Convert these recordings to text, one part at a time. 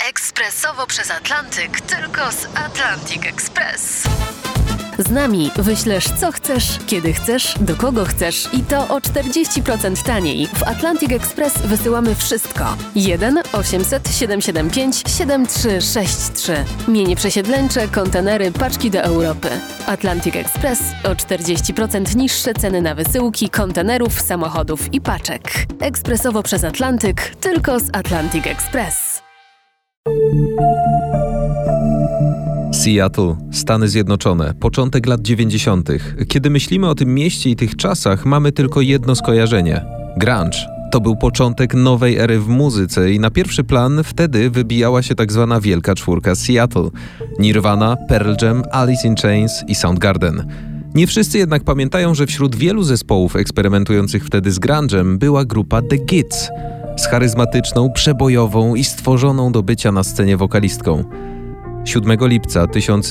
Ekspresowo przez Atlantyk, tylko z Atlantic Express. Z nami wyślesz co chcesz, kiedy chcesz, do kogo chcesz i to o 40% taniej. W Atlantic Express wysyłamy wszystko. 1 800 775 7363. Mienie przesiedleńcze, kontenery, paczki do Europy. Atlantic Express o 40% niższe ceny na wysyłki, kontenerów, samochodów i paczek. Ekspresowo przez Atlantyk, tylko z Atlantic Express. Seattle, Stany Zjednoczone, początek lat 90. Kiedy myślimy o tym mieście i tych czasach, mamy tylko jedno skojarzenie. Grunge. To był początek nowej ery w muzyce i na pierwszy plan wtedy wybijała się tak zwana Wielka Czwórka Seattle. Nirvana, Pearl Jam, Alice in Chains i Soundgarden. Nie wszyscy jednak pamiętają, że wśród wielu zespołów eksperymentujących wtedy z grunge'em była grupa The Gits. Z charyzmatyczną, przebojową i stworzoną do bycia na scenie wokalistką. 7 lipca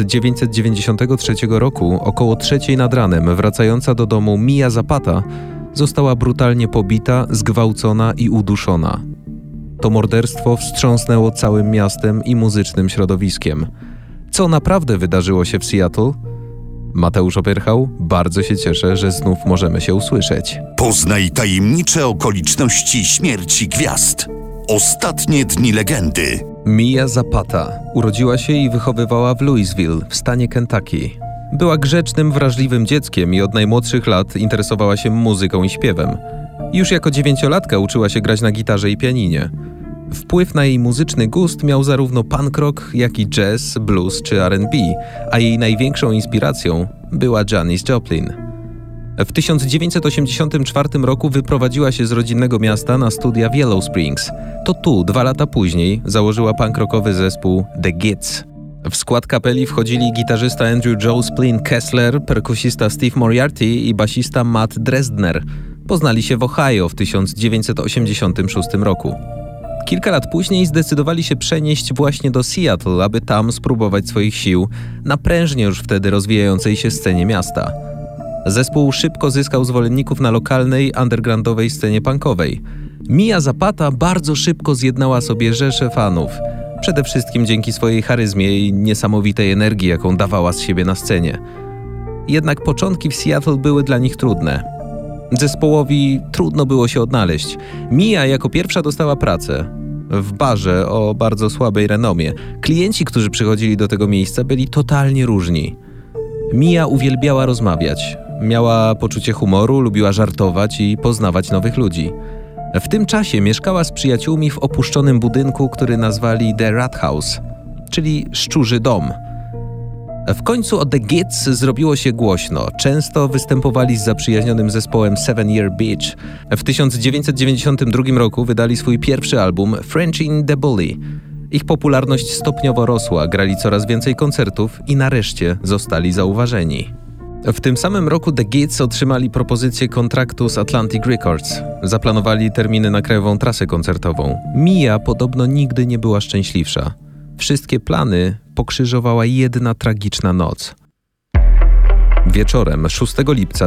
1993 roku, około 3 nad ranem, wracająca do domu Mia Zapata została brutalnie pobita, zgwałcona i uduszona. To morderstwo wstrząsnęło całym miastem i muzycznym środowiskiem. Co naprawdę wydarzyło się w Seattle? Mateusz Opierchał, bardzo się cieszę, że znów możemy się usłyszeć. Poznaj tajemnicze okoliczności śmierci gwiazd. Ostatnie dni legendy. Mia Zapata urodziła się i wychowywała w Louisville w stanie Kentucky. Była grzecznym, wrażliwym dzieckiem i od najmłodszych lat interesowała się muzyką i śpiewem. Już jako 9-latka uczyła się grać na gitarze i pianinie. Wpływ na jej muzyczny gust miał zarówno punk rock, jak i jazz, blues czy R&B, a jej największą inspiracją była Janis Joplin. W 1984 roku wyprowadziła się z rodzinnego miasta na studia w Yellow Springs. To tu, 2 lata później, założyła punk rockowy zespół The Gits. W skład kapeli wchodzili gitarzysta Andrew Joe Splin Kessler, perkusista Steve Moriarty i basista Matt Dresdner. Poznali się w Ohio w 1986 roku. Kilka lat później zdecydowali się przenieść właśnie do Seattle, aby tam spróbować swoich sił na prężnie już wtedy rozwijającej się scenie miasta. Zespół szybko zyskał zwolenników na lokalnej, undergroundowej scenie punkowej. Mia Zapata bardzo szybko zjednała sobie rzeszę fanów. Przede wszystkim dzięki swojej charyzmie i niesamowitej energii, jaką dawała z siebie na scenie. Jednak początki w Seattle były dla nich trudne. Zespołowi trudno było się odnaleźć. Mia jako pierwsza dostała pracę w barze o bardzo słabej renomie. Klienci, którzy przychodzili do tego miejsca, byli totalnie różni. Mia uwielbiała rozmawiać. Miała poczucie humoru, lubiła żartować i poznawać nowych ludzi. W tym czasie mieszkała z przyjaciółmi w opuszczonym budynku, który nazwali The Rat House, czyli Szczurzy Dom. W końcu o The Gits zrobiło się głośno. Często występowali z zaprzyjaźnionym zespołem 7 Year Beach. W 1992 roku wydali swój pierwszy album French in the Bully. Ich popularność stopniowo rosła, grali coraz więcej koncertów i nareszcie zostali zauważeni. W tym samym roku The Gits otrzymali propozycję kontraktu z Atlantic Records. Zaplanowali terminy na krajową trasę koncertową. Mia podobno nigdy nie była szczęśliwsza. Wszystkie plany pokrzyżowała jedna tragiczna noc. Wieczorem 6 lipca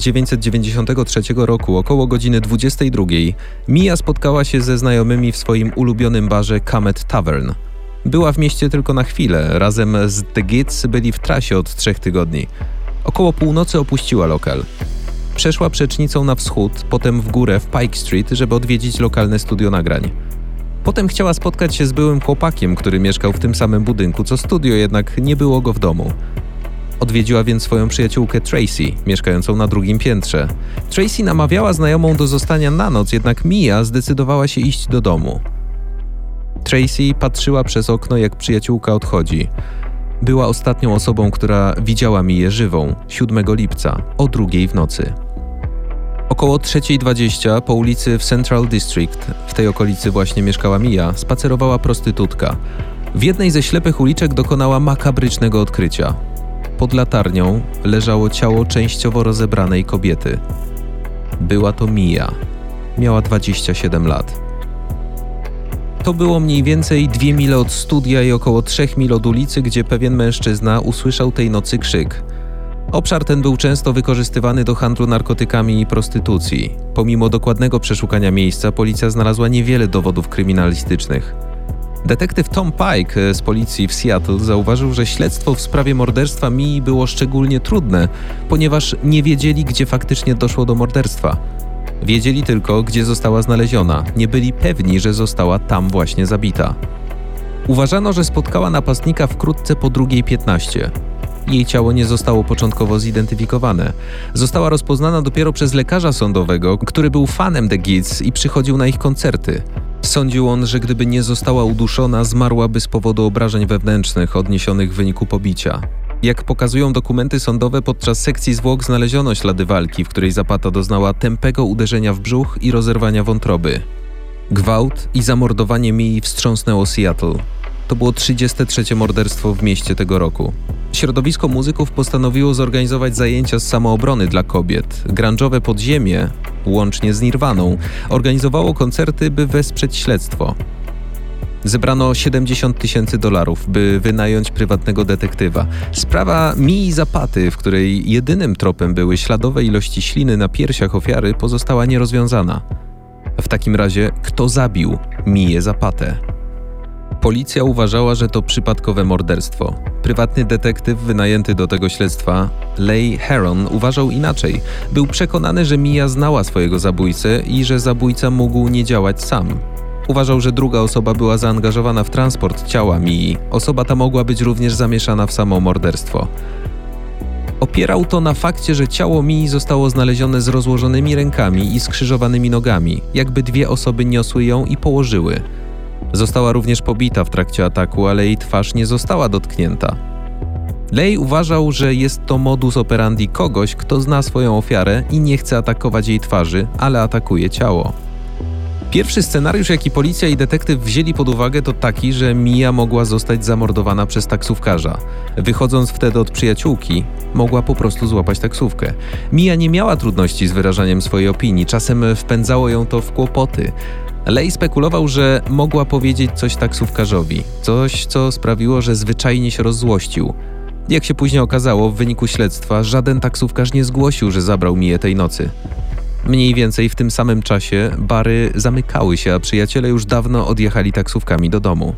1993 roku około godziny 22 Mia spotkała się ze znajomymi w swoim ulubionym barze Comet Tavern. Była w mieście tylko na chwilę, razem z The Gits byli w trasie od 3 tygodni. Około północy opuściła lokal. Przeszła przecznicą na wschód, potem w górę w Pike Street, żeby odwiedzić lokalne studio nagrań. Potem chciała spotkać się z byłym chłopakiem, który mieszkał w tym samym budynku co studio, jednak nie było go w domu. Odwiedziła więc swoją przyjaciółkę Tracy, mieszkającą na 2. piętrze. Tracy namawiała znajomą do zostania na noc, jednak Mia zdecydowała się iść do domu. Tracy patrzyła przez okno, jak przyjaciółka odchodzi. Była ostatnią osobą, która widziała Mię żywą 7 lipca o 2 w nocy. Około 3:20 po ulicy w Central District, w tej okolicy właśnie mieszkała Mia, spacerowała prostytutka. W jednej ze ślepych uliczek dokonała makabrycznego odkrycia. Pod latarnią leżało ciało częściowo rozebranej kobiety. Była to Mia. Miała 27 lat. To było mniej więcej 2 mile od studia i około 3 mil od ulicy, gdzie pewien mężczyzna usłyszał tej nocy krzyk. Obszar ten był często wykorzystywany do handlu narkotykami i prostytucji. Pomimo dokładnego przeszukania miejsca, policja znalazła niewiele dowodów kryminalistycznych. Detektyw Tom Pike z policji w Seattle zauważył, że śledztwo w sprawie morderstwa Mii było szczególnie trudne, ponieważ nie wiedzieli, gdzie faktycznie doszło do morderstwa. Wiedzieli tylko, gdzie została znaleziona. Nie byli pewni, że została tam właśnie zabita. Uważano, że spotkała napastnika wkrótce po 2:15. Jej ciało nie zostało początkowo zidentyfikowane. Została rozpoznana dopiero przez lekarza sądowego, który był fanem The Geats i przychodził na ich koncerty. Sądził on, że gdyby nie została uduszona, zmarłaby z powodu obrażeń wewnętrznych odniesionych w wyniku pobicia. Jak pokazują dokumenty sądowe, podczas sekcji zwłok znaleziono ślady walki, w której Zapata doznała tępego uderzenia w brzuch i rozerwania wątroby. Gwałt i zamordowanie Mii wstrząsnęło Seattle. To było 33. morderstwo w mieście tego roku. Środowisko muzyków postanowiło zorganizować zajęcia z samoobrony dla kobiet. Grunge'owe podziemie, łącznie z Nirwaną, organizowało koncerty, by wesprzeć śledztwo. Zebrano $70,000, by wynająć prywatnego detektywa. Sprawa Mii Zapaty, w której jedynym tropem były śladowe ilości śliny na piersiach ofiary, pozostała nierozwiązana. W takim razie, kto zabił Mię Zapatę? Policja uważała, że to przypadkowe morderstwo. Prywatny detektyw wynajęty do tego śledztwa, Leigh Heron, uważał inaczej. Był przekonany, że Mia znała swojego zabójcę i że zabójca mógł nie działać sam. Uważał, że druga osoba była zaangażowana w transport ciała Mii. Osoba ta mogła być również zamieszana w samo morderstwo. Opierał to na fakcie, że ciało Mii zostało znalezione z rozłożonymi rękami i skrzyżowanymi nogami, jakby dwie osoby niosły ją i położyły. Została również pobita w trakcie ataku, ale jej twarz nie została dotknięta. Leigh uważał, że jest to modus operandi kogoś, kto zna swoją ofiarę i nie chce atakować jej twarzy, ale atakuje ciało. Pierwszy scenariusz, jaki policja i detektyw wzięli pod uwagę, to taki, że Mia mogła zostać zamordowana przez taksówkarza. Wychodząc wtedy od przyjaciółki, mogła po prostu złapać taksówkę. Mia nie miała trudności z wyrażaniem swojej opinii, czasem wpędzało ją to w kłopoty. Leigh spekulował, że mogła powiedzieć coś taksówkarzowi. Coś, co sprawiło, że zwyczajnie się rozzłościł. Jak się później okazało, w wyniku śledztwa żaden taksówkarz nie zgłosił, że zabrał Mię tej nocy. Mniej więcej w tym samym czasie bary zamykały się, a przyjaciele już dawno odjechali taksówkami do domu.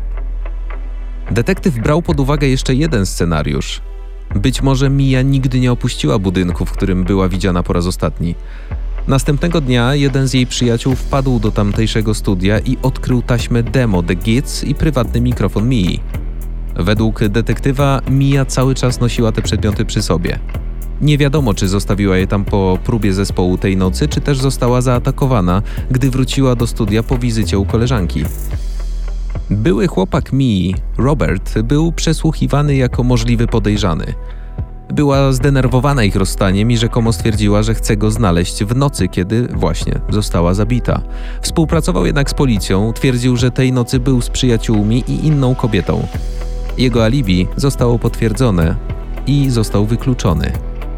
Detektyw brał pod uwagę jeszcze jeden scenariusz. Być może Mia nigdy nie opuściła budynku, w którym była widziana po raz ostatni. Następnego dnia jeden z jej przyjaciół wpadł do tamtejszego studia i odkrył taśmę demo The Geats i prywatny mikrofon Mii. Według detektywa Mia cały czas nosiła te przedmioty przy sobie. Nie wiadomo, czy zostawiła je tam po próbie zespołu tej nocy, czy też została zaatakowana, gdy wróciła do studia po wizycie u koleżanki. Były chłopak Mii, Robert, był przesłuchiwany jako możliwy podejrzany. Była zdenerwowana ich rozstaniem i rzekomo stwierdziła, że chce go znaleźć w nocy, kiedy właśnie została zabita. Współpracował jednak z policją, twierdził, że tej nocy był z przyjaciółmi i inną kobietą. Jego alibi zostało potwierdzone i został wykluczony.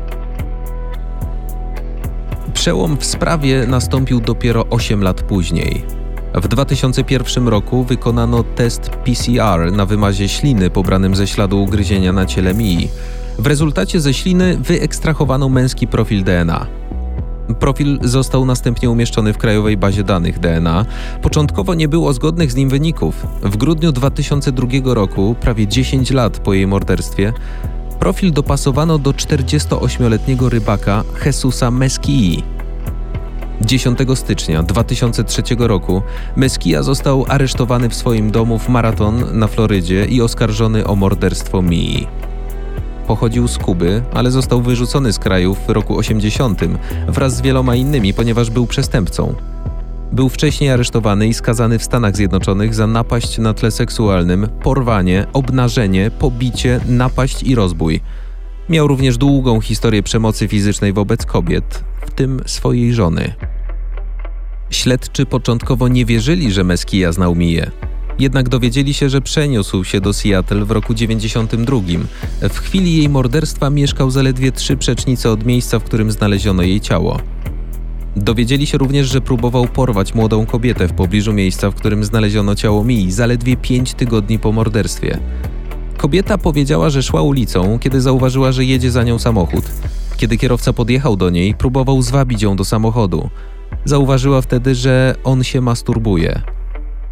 Przełom w sprawie nastąpił dopiero 8 lat później. W 2001 roku wykonano test PCR na wymazie śliny pobranym ze śladu ugryzienia na ciele Mii. W rezultacie ze śliny wyekstrahowano męski profil DNA. Profil został następnie umieszczony w krajowej bazie danych DNA. Początkowo nie było zgodnych z nim wyników. W grudniu 2002 roku, prawie 10 lat po jej morderstwie, profil dopasowano do 48-letniego rybaka Jesusa Meskii. 10 stycznia 2003 roku Mesquia został aresztowany w swoim domu w Marathon na Florydzie i oskarżony o morderstwo Mii. Pochodził z Kuby, ale został wyrzucony z kraju w roku 80 wraz z wieloma innymi, ponieważ był przestępcą. Był wcześniej aresztowany i skazany w Stanach Zjednoczonych za napaść na tle seksualnym, porwanie, obnażenie, pobicie, napaść i rozbój. Miał również długą historię przemocy fizycznej wobec kobiet, w tym swojej żony. Śledczy początkowo nie wierzyli, że Mesquia znał Mię. Jednak dowiedzieli się, że przeniósł się do Seattle w roku 92. W chwili jej morderstwa mieszkał zaledwie 3 przecznice od miejsca, w którym znaleziono jej ciało. Dowiedzieli się również, że próbował porwać młodą kobietę w pobliżu miejsca, w którym znaleziono ciało Mii, zaledwie 5 tygodni po morderstwie. Kobieta powiedziała, że szła ulicą, kiedy zauważyła, że jedzie za nią samochód. Kiedy kierowca podjechał do niej, próbował zwabić ją do samochodu. Zauważyła wtedy, że on się masturbuje.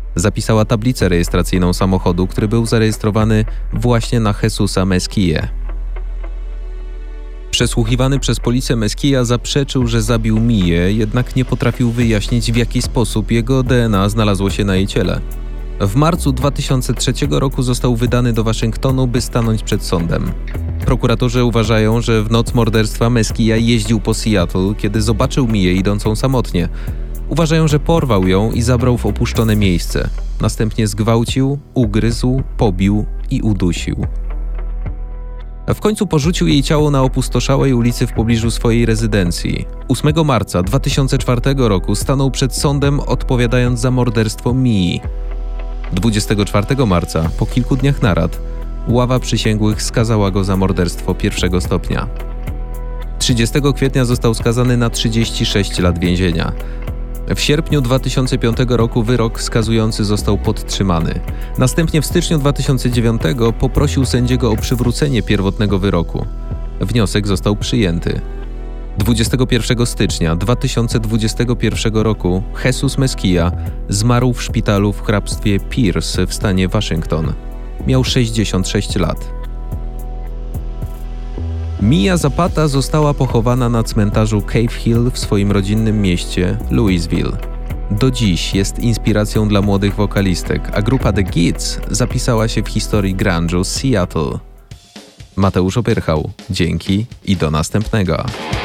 Zapisała tablicę rejestracyjną samochodu, który był zarejestrowany właśnie na Jesusa Mesquillę. Przesłuchiwany przez policję Mesquilla zaprzeczył, że zabił Miję, jednak nie potrafił wyjaśnić, w jaki sposób jego DNA znalazło się na jej ciele. W marcu 2003 roku został wydany do Waszyngtonu, by stanąć przed sądem. Prokuratorzy uważają, że w noc morderstwa Mesquilla jeździł po Seattle, kiedy zobaczył Miję idącą samotnie. Uważają, że porwał ją i zabrał w opuszczone miejsce. Następnie zgwałcił, ugryzł, pobił i udusił. W końcu porzucił jej ciało na opustoszałej ulicy w pobliżu swojej rezydencji. 8 marca 2004 roku stanął przed sądem, odpowiadając za morderstwo Mii. 24 marca, po kilku dniach narad, ława przysięgłych skazała go za morderstwo pierwszego stopnia. 30 kwietnia został skazany na 36 lat więzienia. W sierpniu 2005 roku wyrok skazujący został podtrzymany. Następnie w styczniu 2009 poprosił sędziego o przywrócenie pierwotnego wyroku. Wniosek został przyjęty. 21 stycznia 2021 roku Jesus Mesquilla zmarł w szpitalu w hrabstwie Pierce w stanie Waszyngton. Miał 66 lat. Mia Zapata została pochowana na cmentarzu Cave Hill w swoim rodzinnym mieście Louisville. Do dziś jest inspiracją dla młodych wokalistek, a grupa The Gits zapisała się w historii grunge'u Seattle. Mateusz Opyrchał, dzięki i do następnego.